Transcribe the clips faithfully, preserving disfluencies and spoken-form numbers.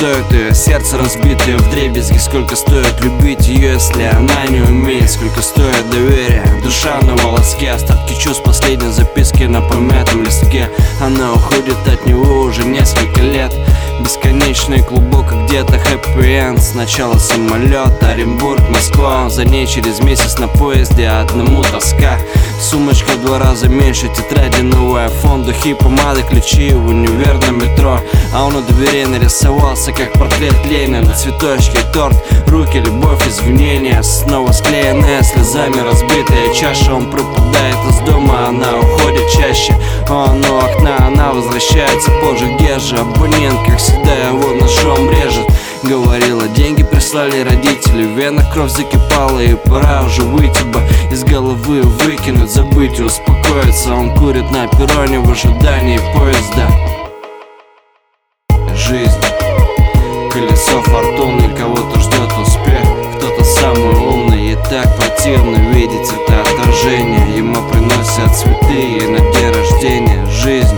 стоит ее сердце разбитое вдребезги? Сколько стоит любить ее, если она не умеет? Сколько стоит доверие, душа на волоске, остатки чувств последней записки на помятом листке. Она уходит от него уже несколько лет. Бесконечный клубок, где-то хэппи-энд. Сначала самолет, Оренбург, Москва. За ней через месяц на поезде, одному тоска. Сумочка в два раза меньше, тетради, новый айфон, духи, помады, ключи в универ на метро. А он у дверей нарисовался, как портрет Ленина. Цветочки, торт, руки, любовь, извинения. Снова склеенная, слезами разбитая чаша. Он пропадает из дома, она уходит чаще. Он у окна, она возвращается позже. Где же абонент, как всегда его ножом режет? Говорила, деньги прислали родители, в венах кровь закипала, и пора уже выйти бы из головы, выкинуть, забыть и успокоиться. Он курит на перроне в ожидании поезда. Жизнь, колесо фортуны, кого-то ждет успех, кто-то самый умный, и так противно видеть это отторжение. Ему приносят цветы и на день рождения. Жизнь,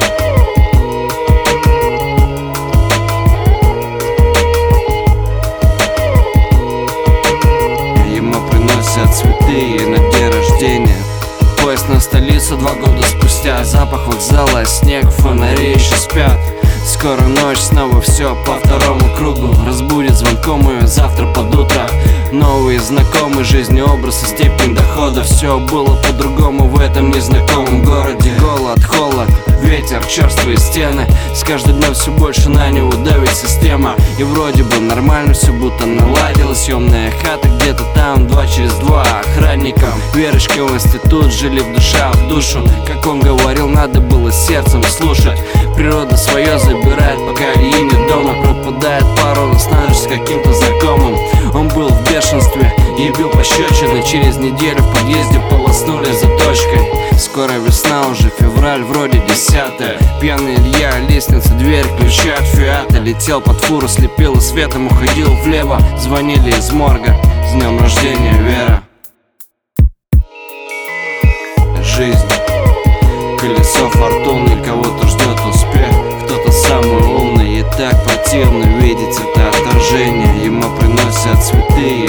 цветы и на день рождения. Поезд на столицу два года спустя. Запах вокзала, снег, фонари еще спят. Скоро ночь, снова все по второму кругу. Разбудит звонком ее завтра под утро. Новый знакомый жизни образ и степень дохода. Все было по-другому в этом незнакомом городе. Голод, холод, ветер, черствые стены. С каждым днем все больше на него давит система. И вроде бы нормально все будто наладилось. Съемная хата где-то там, два через два. Охранником Верочка в институт, жили в душа в душу. Как он говорил, надо было сердцем слушать. Природа свое забирает, пока Ильи нет дома. Пропадает пару раз на ночь с каким-то знакомым. Он был в бешенстве и бил пощечины. Через неделю в подъезде полоснули заточкой. Скоро весна, уже февраль, вроде десятое. Пьяный Илья, лестница, дверь, ключи от Фиата. Летел под фуру, слепил и светом уходил влево. Звонили из морга, с днем рождения, Вера. Жизнь, колесо фортуны, кого-то ждет успех, кто-то самый умный, и так противно видеть это отторжение. Ему приносят цветы